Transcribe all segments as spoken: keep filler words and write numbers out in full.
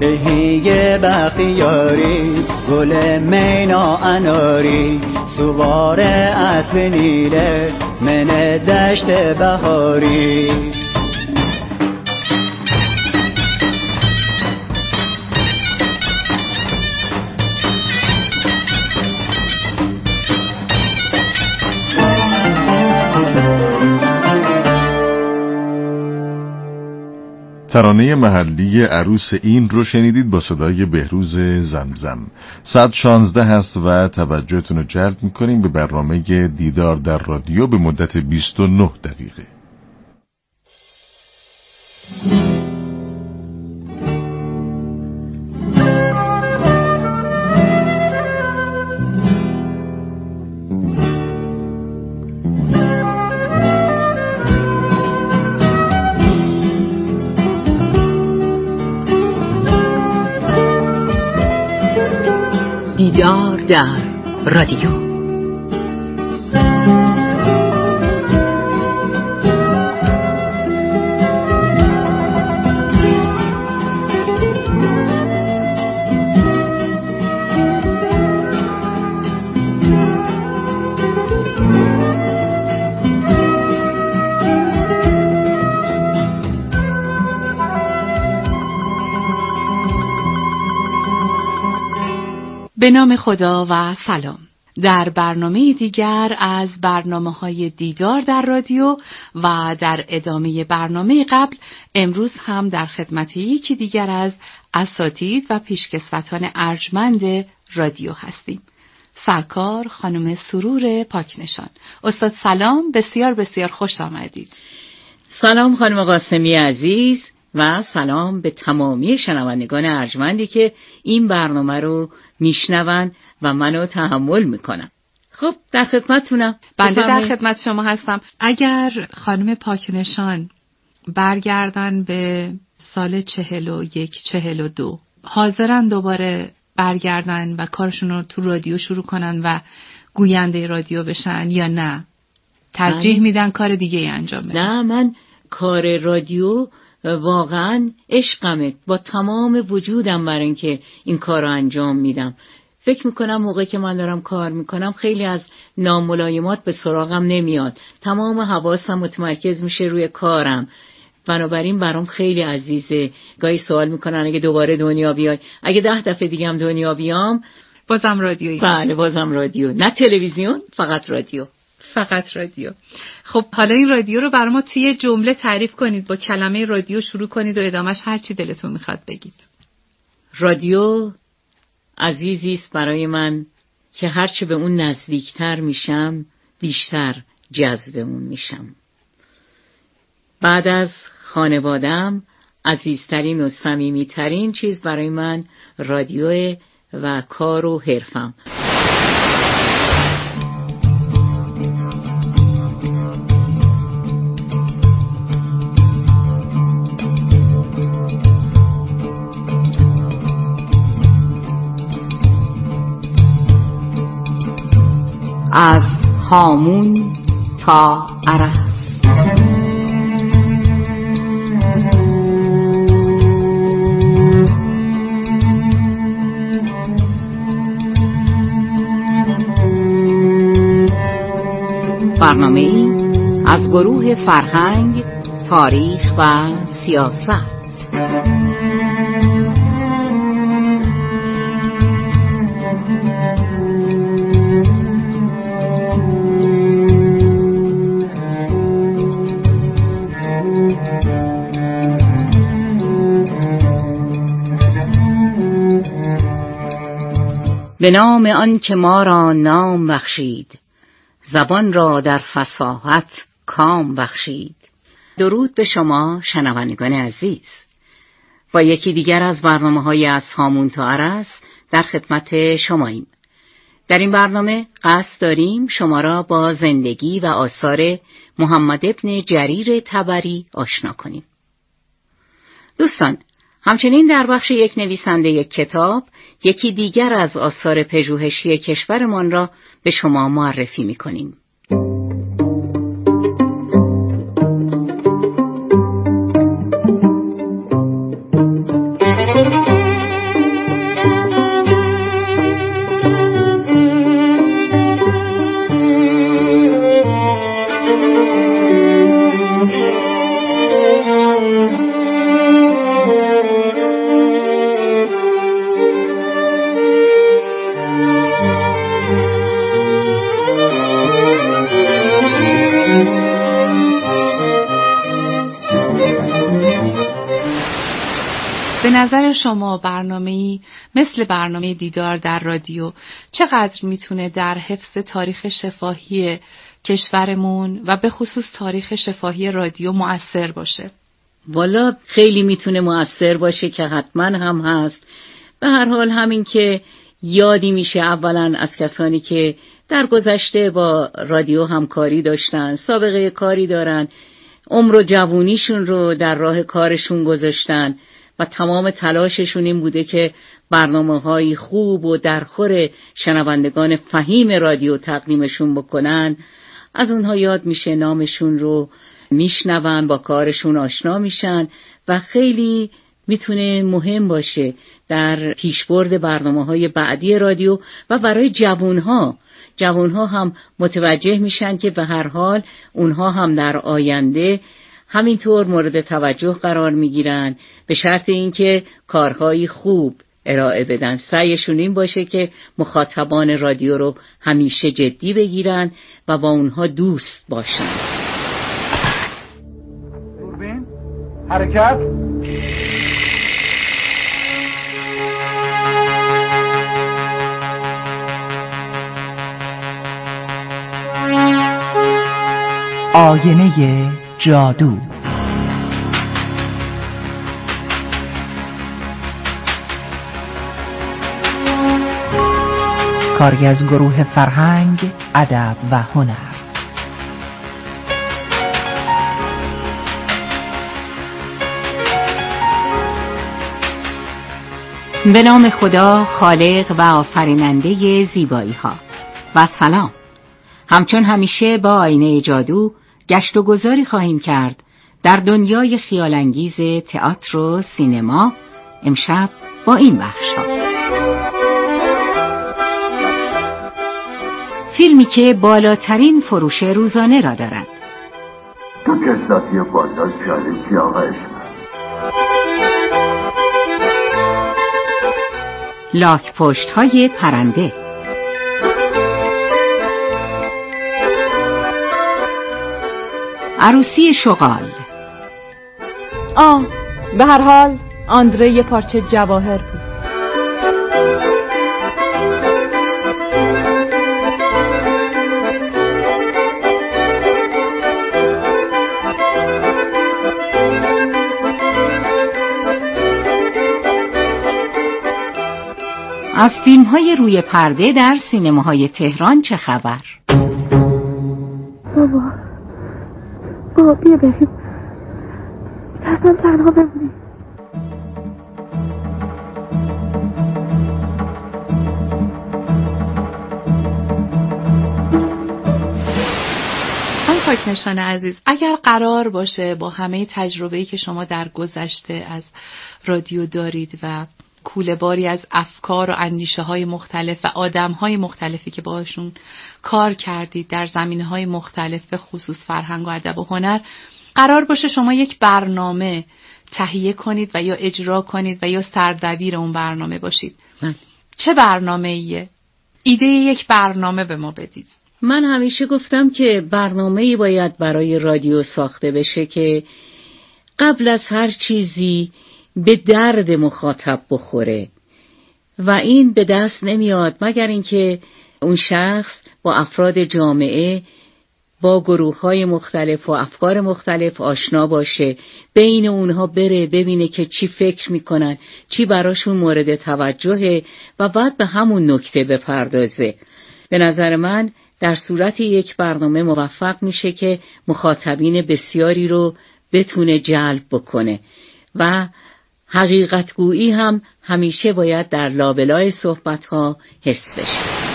بهیه بختیاری گل مینا اناری سوار اسب نیله من دشت بهاری ترانه محلی عروس این رو شنیدید با صدای بهروز زمزم. ساعت شانزده هست و توجهتون رو جلب میکنیم به برنامه دیدار در رادیو به مدت بیست و نه دقیقه. دیدار در رادیو. به نام خدا و سلام. در برنامه دیگر از برنامه‌های دیدار در رادیو و در ادامه برنامه قبل امروز هم در خدمت یکی دیگر از اساتید و پیشکسوتان ارجمند رادیو هستیم. سرکار خانم سرور پاکنشان. استاد سلام، بسیار بسیار خوش آمدید. سلام خانم قاسمی عزیز و سلام به تمامی شنوندگان ارجمندی که این برنامه رو میشنوند و منو تحمل میکنن. خب در خدمتتونم. بنده در خدمت شما هستم. اگر خانم پاکنشان برگردن به سال چهل و یک چهل و دو حاضرن دوباره برگردن و کارشون رو تو رادیو شروع کنن و گوینده رادیو بشن یا نه ترجیح میدن کار دیگه ای انجام بدن؟ نه، من کار رادیو واقعا عشقمه، با تمام وجودم برای اینکه این کار رو انجام میدم. فکر میکنم موقعی که من دارم کار میکنم خیلی از ناملایمات به سراغم نمیاد، تمام حواسم متمرکز میشه روی کارم، بنابراین برام خیلی عزیزه. گاهی سوال میکنن اگه دوباره دنیا بیای، اگه ده دفعه دیگه هم دنیا بیام بازم رادیویی؟ بله بازم رادیو، نه تلویزیون، فقط رادیو. فقط رادیو. خب حالا این رادیو رو برای ما توی جمله تعریف کنید، با کلمه رادیو شروع کنید و ادامش هر چی دلتون میخواد بگید. رادیو عزیزی است برای من که هرچه به اون نزدیکتر میشم بیشتر جذب اون میشم. بعد از خانواده‌ام عزیزترین و صمیمیترین چیز برای من رادیو و کار و حرفم. از هامون تا عرس. برنامه‌ای از گروه فرهنگ، تاریخ و سیاست. به نام آن که ما را نام بخشید، زبان را در فصاحت کام بخشید. درود به شما شنوندگان عزیز. با یکی دیگر از برنامه‌های از هامون تا عرس در خدمت شماییم. در این برنامه قصد داریم شما را با زندگی و آثار محمد ابن جریر طبری آشنا کنیم. دوستان، همچنین در بخش یک نویسنده یک کتاب یکی دیگر از آثار پژوهشی کشورمان را به شما معرفی می‌کنیم. نظر شما برنامه‌ای مثل برنامه دیدار در رادیو چقدر میتونه در حفظ تاریخ شفاهی کشورمون و به خصوص تاریخ شفاهی رادیو مؤثر باشه؟ والا خیلی میتونه مؤثر باشه که حتما هم هست. به هر حال همین که یادی میشه اولا از کسانی که در گذشته با رادیو همکاری داشتن، سابقه کاری دارن، عمر و جوونیشون رو در راه کارشون گذاشتن و تمام تلاششون این بوده که برنامه‌های خوب و درخور شنوندگان فهیم رادیو تقدیمشون بکنن. از اونها یاد میشه، نامشون رو میشنون، با کارشون آشنا میشن و خیلی میتونه مهم باشه در پیشبرد برنامه‌های بعدی رادیو و برای جوانها. جوانها هم متوجه میشن که به هر حال اونها هم در آینده همینطور مورد توجه قرار میگیرن، به شرط اینکه کارهای خوب ارائه بدن. سعیشون این باشه که مخاطبان رادیو رو همیشه جدی بگیرن و با اونها دوست باشن. دوربین حرکت. آینه جادو. کاری از گروه فرهنگ، ادب و هنر. به نام خدا خالق و آفریننده زیبایی ها و سلام. همچون همیشه با آینه جادو گشت و گذاری خواهیم کرد در دنیای خیالانگیز تئاتر و سینما. امشب با این بخش ها: فیلمی که بالاترین فروش روزانه را دارد. تو کساتی بالا چالشی آقا اسمت. لاک پشت های پرنده. عروسی شغال. آه به هر حال آندره یه پارچه جواهر بود. از فیلم های روی پرده در سینماهای تهران چه خبر؟ بابا بابا بیا بریم، ترسم تنها بمونیم. آن پاک نشان عزیز، اگر قرار باشه با همه تجربه‌ای که شما در گذشته از رادیو دارید و کوله باری از افکار و اندیشه های مختلف و آدم های مختلفی که باشون کار کردید در زمینه های مختلف به خصوص فرهنگ و ادب و هنر، قرار باشه شما یک برنامه تهیه کنید و یا اجرا کنید و یا سردبیر اون برنامه باشید، من. چه برنامه ایه؟ ایده یک برنامه به ما بدید. من همیشه گفتم که برنامه‌ای باید برای رادیو ساخته بشه که قبل از هر چیزی به درد مخاطب بخوره و این به دست نمیاد مگر اینکه اون شخص با افراد جامعه، با گروه‌های مختلف و افکار مختلف آشنا باشه، بین اونها بره ببینه که چی فکر میکنن، چی براشون مورد توجهه و بعد به همون نکته بپردازه. به نظر من در صورت یک برنامه موفق میشه که مخاطبین بسیاری رو بتونه جلب بکنه و حقیقت گویی هم همیشه باید در لابلای صحبت‌ها حس بشه.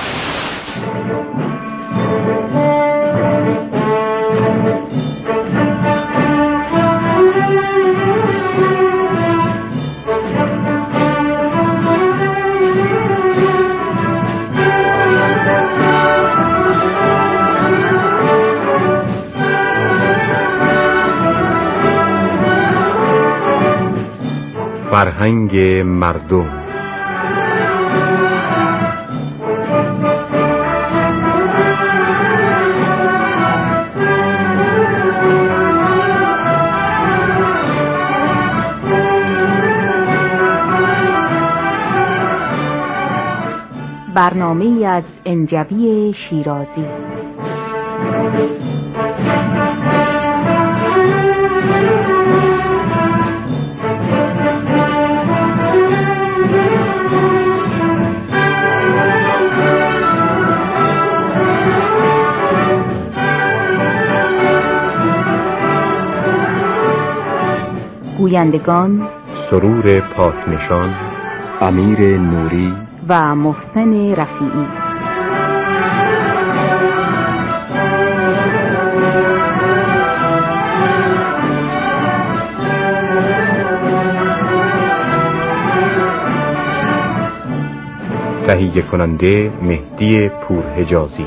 فرهنگ مردم. برنامه‌ای از انجوی شیرازی. گویندگان سرور پاکنشان، امیر نوری و محسن رفیعی. تهیه کننده مهدی پورحجازی.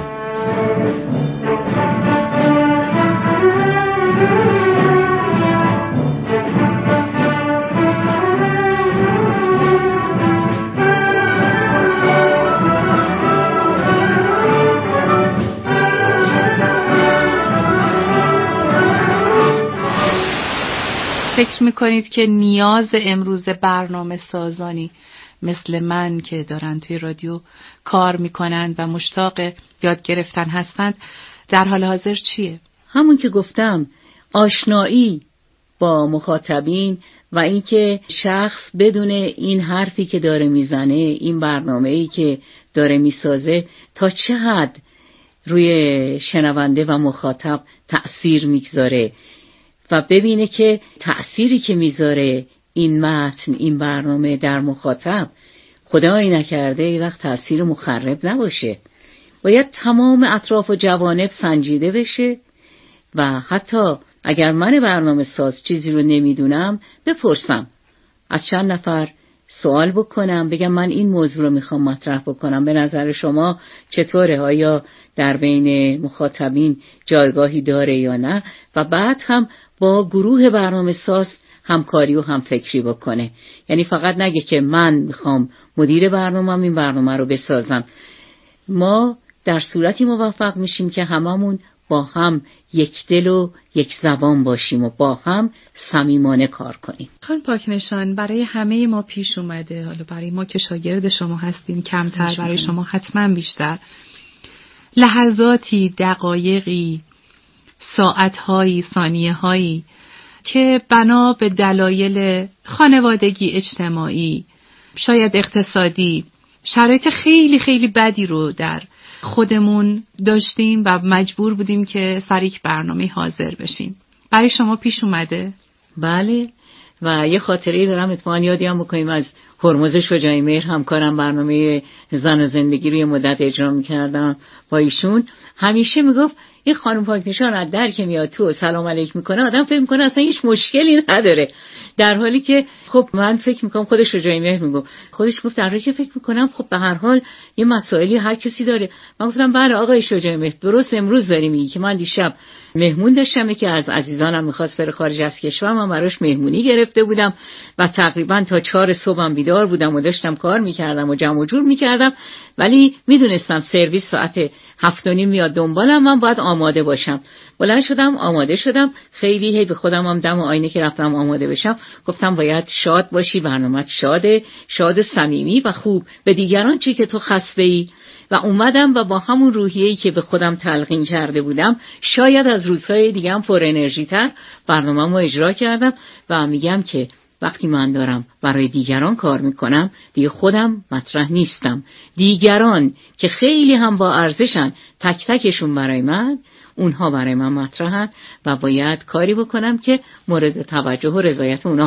فکر میکنید که نیاز امروز برنامه سازانی مثل من که دارن توی رادیو کار میکنن و مشتاق یاد گرفتن هستند در حال حاضر چیه؟ همون که گفتم، آشنایی با مخاطبین و اینکه شخص بدون این حرفی که داره میزنه، این برنامه‌ای که داره میسازه تا چه حد روی شنونده و مخاطب تأثیر میگذاره و ببینه که تأثیری که میذاره این متن، این برنامه در مخاطب، خدایی نکرده ای وقت تأثیر مخرب نباشه. باید تمام اطراف و جوانب سنجیده بشه و حتی اگر من برنامه ساز چیزی رو نمیدونم بپرسم، از چند نفر سوال بکنم، بگم من این موضوع رو میخوام مطرح بکنم، به نظر شما چطوره؟ آیا در بین مخاطبین جایگاهی داره یا نه؟ و بعد هم با گروه برنامه ساز همکاری و همفکری بکنه. یعنی فقط نگه که من میخوام مدیر برنامه‌ام این برنامه رو بسازم. ما در صورتی موفق میشیم که هممون با هم یک دل و یک زبان باشیم و با هم صمیمانه کار کنیم. خانم پاکنشان، برای همه ما پیش اومده، حالا برای ما که شاگرد شما هستیم کمتر، برای شما حتما بیشتر، لحظاتی، دقایقی، ساعتهایی، ثانیه‌هایی که بنا به دلایل خانوادگی، اجتماعی، شاید اقتصادی، شرایط خیلی خیلی بدی رو در خودمون داشتیم و مجبور بودیم که سر یک برنامه حاضر بشیم. برای شما پیش اومده؟ بله، و یه خاطره دارم اتفاقاً یادی هم بکنیم از هرمز شجاعی مهر، همکارم، برنامه زن و زندگی رو یه مدت اجرا می‌کردم با ایشون. همیشه میگفت این خانم پاکنشان از در که میاد تو سلام علیک میکنه آدم فکر میکنه اصلا هیچ مشکلی نداره، در حالی که خب من فکر میکنم، خودش شجاعی مهر میگفت، خودش گفت در حالی که فکر میکنم خب به هر حال یه مسائلی هر کسی داره. من گفتم بله آقای شجاعی مهر، درست امروز داری میگی که من دیشب مهمون داشتم که از عزیزانم میخواست بره خارج از کشور، من براش مهمونی گرفته بودم و تقریبا تا چهار صبحم بیدار بودم و داشتم کار میکردم و جمع و جور میکردم، ولی میدونستم سرویس ساعت هفت و نیم میاد دنبالم، من باید آماده باشم. بلند شدم، آماده شدم، خیلی هی به خودم هم دم آینه که رفتم آماده بشم گفتم باید شاد باشی، برنامه‌ت شاده، شاد، صمیمی و خوب، به دیگران چی که تو خسته ای. و اومدم و با همون روحیه‌ای که به خودم تلقین کرده بودم، شاید از روزهای دیگه هم پر انرژی تر برنامه‌مو اجرا کردم و میگم که وقتی من دارم برای دیگران کار میکنم دیگه خودم مطرح نیستم، دیگران که خیلی هم با ارزشن، تک تکشون برای من، اونها برای من مطرحن و باید کاری بکنم که مورد توجه و رضایت اونها.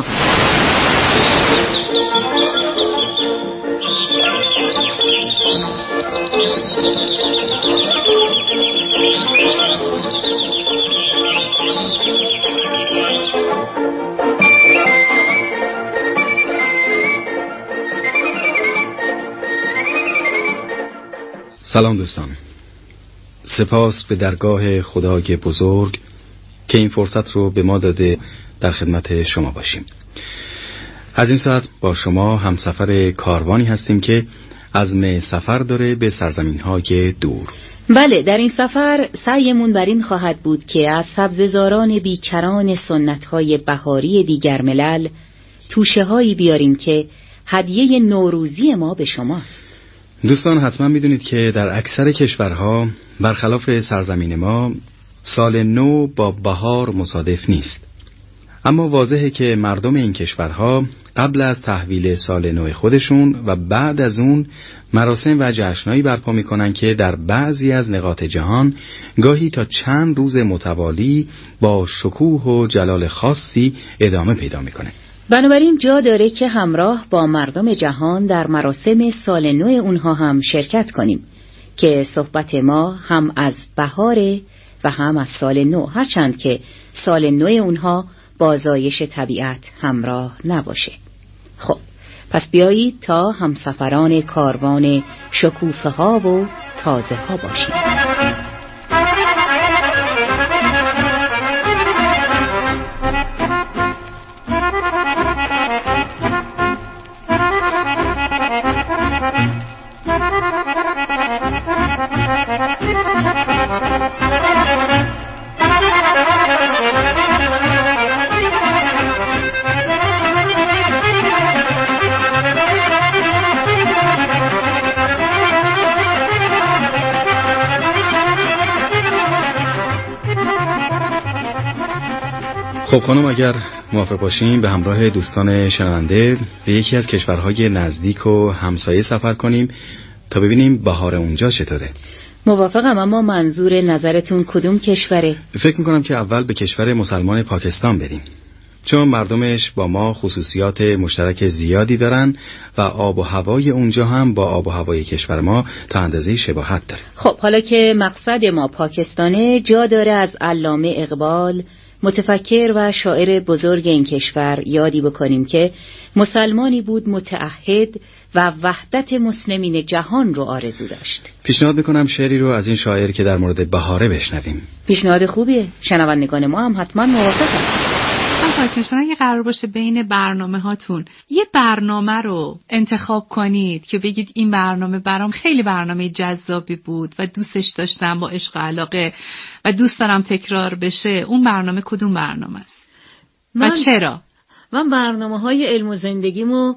سلام دوستان، سپاس به درگاه خدای بزرگ که این فرصت رو به ما داده در خدمت شما باشیم. از این ساعت با شما همسفر کاروانی هستیم که عزم سفر داره به سرزمین‌های دور. بله، در این سفر سعیمون بر این خواهد بود که از سبززاران بیکران سنت‌های بهاری دیگر ملل توشه‌هایی بیاریم که هدیه نوروزی ما به شماست. دوستان حتما میدونید که در اکثر کشورها برخلاف سرزمین ما سال نو با بهار مصادف نیست. اما واضحه که مردم این کشورها قبل از تحویل سال نو خودشون و بعد از اون مراسم و جشنایی برپا میکنن که در بعضی از نقاط جهان گاهی تا چند روز متوالی با شکوه و جلال خاصی ادامه پیدا میکنه. بنابراین جا داره که همراه با مردم جهان در مراسم سال نو اونها هم شرکت کنیم که صحبت ما هم از بهاره و هم از سال نو، هرچند که سال نو اونها با زایش طبیعت همراه نباشه. خب پس بیایید تا همسفران کاروان شکوفه ها و تازه ها باشیم. خب خانم، اگر موافق باشیم به همراه دوستان شنونده به یکی از کشورهای نزدیک و همسایه سفر کنیم تا ببینیم بهار اونجا چطوره. موافقم، اما منظور نظرتون کدوم کشوره؟ فکر میکنم که اول به کشور مسلمان پاکستان بریم، چون مردمش با ما خصوصیات مشترک زیادی دارن و آب و هوای اونجا هم با آب و هوای کشور ما تا اندازه شباهت داره. خب حالا که مقصد ما پاکستانه، جا داره از علامه اقبال، متفکر و شاعر بزرگ این کشور، یادی بکنیم که مسلمانی بود متعهد و وحدت مسلمین جهان رو آرزو داشت. پیشنهاد میکنم شعری رو از این شاعر که در مورد بهاره بشنویم. پیشنهاد خوبیه، شنوندگان ما هم حتما موافقن. پاکستان اگه قرار باشه بین برنامه هاتون یه برنامه رو انتخاب کنید که بگید این برنامه برام خیلی برنامه جذابی بود و دوستش داشتم با عشق و علاقه و دوست دارم تکرار بشه، اون برنامه کدوم برنامه است و چرا؟ من برنامه های علم و زندگیمو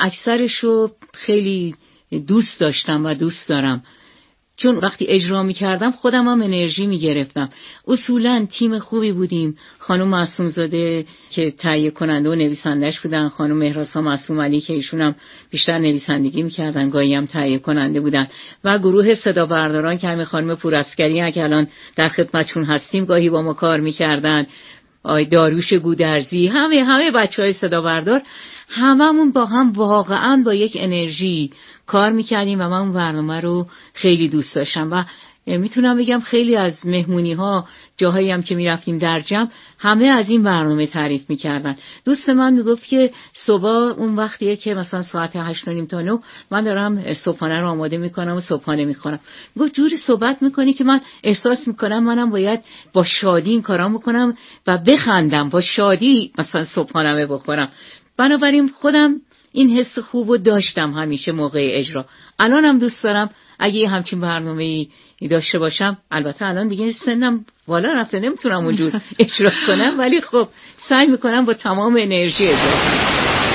اکثرشو خیلی دوست داشتم و دوست دارم، چون وقتی اجرا می کردم خودم هم انرژی می گرفتم. اصولا تیم خوبی بودیم. خانم معصوم زاده که تهیه کننده و نویسندش بودن، خانم مهراسا معصوم علی که ایشون هم بیشتر نویسندگی می کردن، گاهی هم تهیه کننده بودن، و گروه صدا برداران که همین خانم پورعسکری که الان در خدمتشون هستیم گاهی با ما کار می کردن، آی داریوش گودرزی، همه همه بچهای صدا بردار، هممون با هم واقعا با یک انرژی کار میکردیم و من اون برنامه رو خیلی دوست داشتم و میتونم بگم خیلی از مهمونی ها، جاهایی هم که میرفتیم در جمع، همه از این برنامه تعریف میکردن. دوست من میگفت که صبح اون وقتیه که مثلا ساعت هشت و نیم تا نه من دارم صبحانه رو آماده میکنم و صبحانه میخورم. میگفت جوری صحبت میکنی که من احساس میکنم منم باید با شادی این کارام بکنم و بخندم، با شادی مثلا صبحانه بخورم. بنابراین خودم این حس خوبو داشتم همیشه موقع اجرا. الانم دوست دارم اگه یه همچین برنامه‌ای داشته باشم. البته الان دیگه سنم بالا رفته، نمیتونم اونجور اجرا کنم، ولی خب سعی میکنم با تمام انرژی اجرا کنم.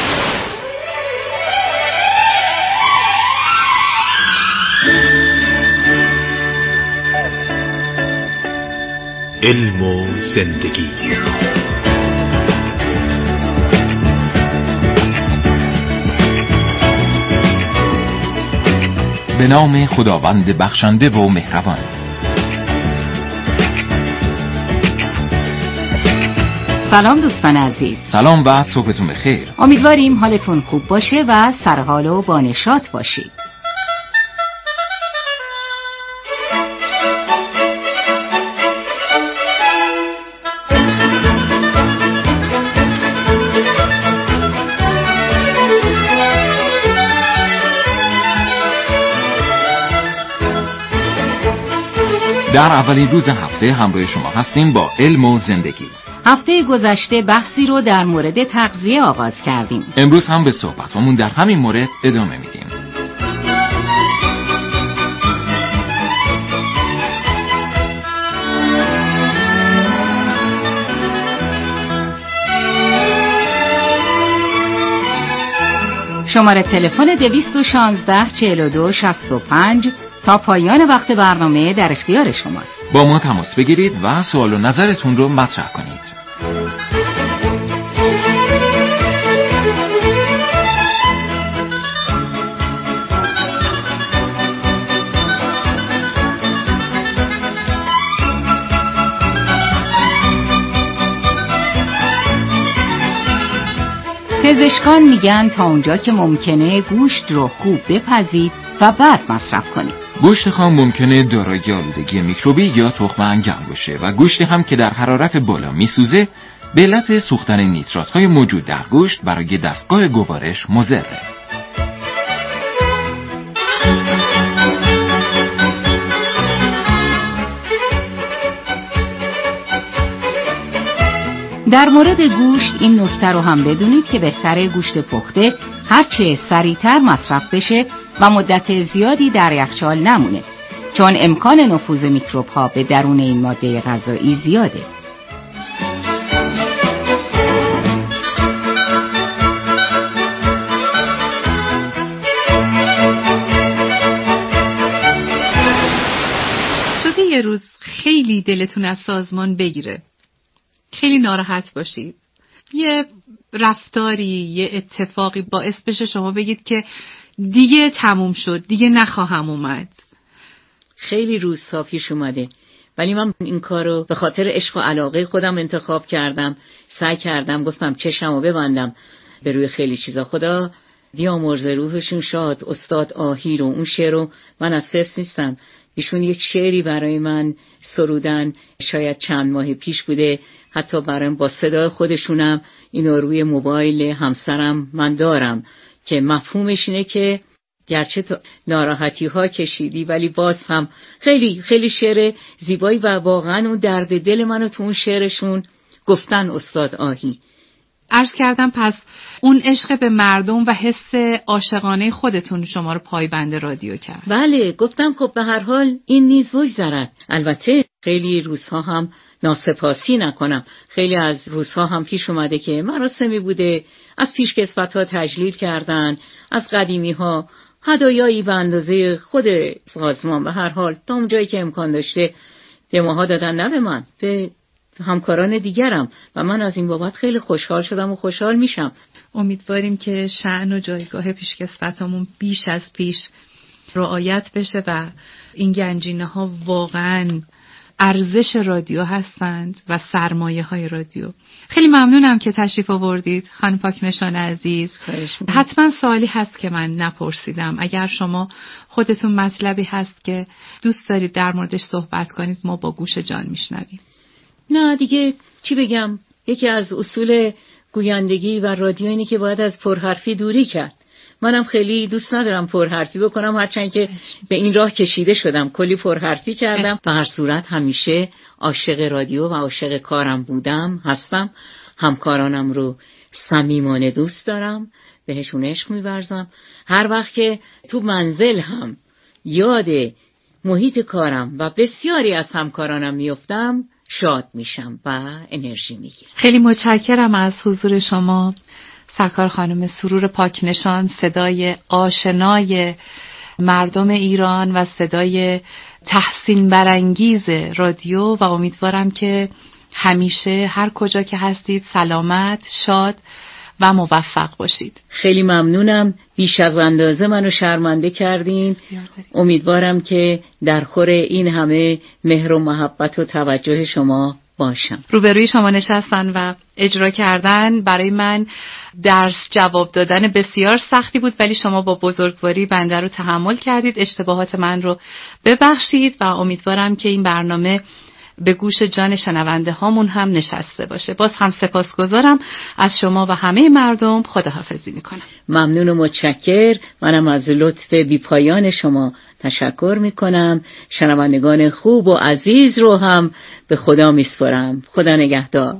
علم و زندگی. به نام خداوند بخشنده و مهربان. سلام دوستان عزیز. سلام و صبحتون بخیر. امیدواریم حالتون خوب باشه و سرحال و بانشاط باشید. در اولین روز هفته همراه شما هستیم با علم و زندگی. هفته گذشته بحثی رو در مورد تغذیه آغاز کردیم. امروز هم به صحبتمون در همین مورد ادامه میدیم. شماره تلفن دویست و شانزده چهل و دو شصت و پنج تا پایان وقت برنامه در اختیار شماست. با ما تماس بگیرید و سوال و نظرتون رو مطرح کنید. پزشکان میگن تا اونجا که ممکنه گوشت رو خوب بپزید و بعد مصرف کنید. گوشت خام ممکنه دارای آلودگی میکروبی یا تخم انگل باشه و گوشتی هم که در حرارت بالا میسوزه به علت سوختن نیترات‌های موجود در گوشت برای دستگاه گوارش مضره. در مورد گوشت این نکته رو هم بدونید که بهتره گوشت پخته هرچه سریعتر مصرف بشه و مدت زیادی در یخچال نمونه، چون امکان نفوذ میکروب ها به درون این ماده غذایی زیاده. شده یه روز خیلی دلتون از سازمان بگیره، خیلی ناراحت باشید، یه رفتاری، یه اتفاقی باعث بشه شما بگید که دیگه تموم شد، دیگه نخواهم اومد. خیلی روزها پیش اومده، ولی من این کارو به خاطر عشق و علاقه خودم انتخاب کردم. سعی کردم، گفتم چشمو ببندم به روی خیلی چیزا. خدا بیامرز روحشون شاد، استاد آهی رو، اون شعر رو من از حفظ نیستم. ایشون یک شعری برای من سرودن، شاید چند ماه پیش بوده، حتی برایم با صدای خودشونم اینو روی موبایل همسرم من دارم که مفهومش اینه که گرچه تو ناراحتی ها کشیدی ولی باز هم خیلی خیلی شعر زیبایی و واقعا اون درد دل منو تو اون شعرشون گفتن استاد آهی. عرض کردم پس اون عشق به مردم و حس عاشقانه خودتون شما رو پایبند رادیو کرد. بله، گفتم خب به هر حال این نیز بگذرد. البته خیلی روزها هم ناسپاسی نکنم. خیلی از روزها هم پیش اومده که مراسمی بوده، از پیشکسوت‌ها تجلیل کردن، از قدیمی‌ها هدایایی به اندازه خود سازمان به هر حال تا اون جایی که امکان داشته به ماها دادن، نه به من، به همکاران دیگرم، و من از این بابت خیلی خوشحال شدم و خوشحال میشم. امیدواریم که شأن و جایگاه پیشکسوتامون بیش از پیش رعایت بشه و این گنجینه ها واقعاً ارزش رادیو هستند و سرمایه های رادیو. خیلی ممنونم که تشریف آوردید خانم پاکنشان عزیز. حتما سوالی هست که من نپرسیدم. اگر شما خودتون مطلبی هست که دوست دارید در موردش صحبت کنید، ما با گوش جان میشنویم. نه دیگه چی بگم، یکی از اصول گویندگی و رادیو اینه که باید از پرحرفی دوری کرد. منم خیلی دوست ندارم پرحرفی بکنم، هرچند که به این راه کشیده شدم، کلی پرحرفی کردم. به هر صورت همیشه عاشق رادیو و عاشق کارم بودم، هستم. همکارانم رو صمیمانه دوست دارم، بهشون عشق می‌ورزم. هر وقت که تو منزل هم یاد محیط کارم و بسیاری از همکارانم میافتم، شاد میشم و انرژی میگیرم. خیلی متشکرم از حضور شما سرکار خانم سرور پاکنشان، صدای آشنای مردم ایران و صدای تحسین برانگیز رادیو، و امیدوارم که همیشه هر کجا که هستید سلامت، شاد و موفق باشید. خیلی ممنونم، بیش از اندازه منو شرمنده کردین. امیدوارم که در خور این همه مهر و محبت و توجه شما باشم. روبروی شما نشستن و اجرا کردن برای من درس جواب دادن بسیار سختی بود، ولی شما با بزرگواری بنده رو تحمل کردید. اشتباهات من رو ببخشید و امیدوارم که این برنامه به گوش جان شنونده هامون هم نشسته باشه. باز هم سپاسگزارم از شما و همه مردم. خداحافظی میکنم. ممنون و متشکر. منم از لطف بی پایان شما تشکر میکنم. شنوندگان خوب و عزیز رو هم به خدا میسپارم. خدا نگهدار.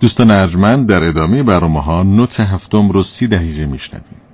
دوستان ارجمند، در ادامه برنامه ها نوت هفتم رو سی دقیقه میشنویم.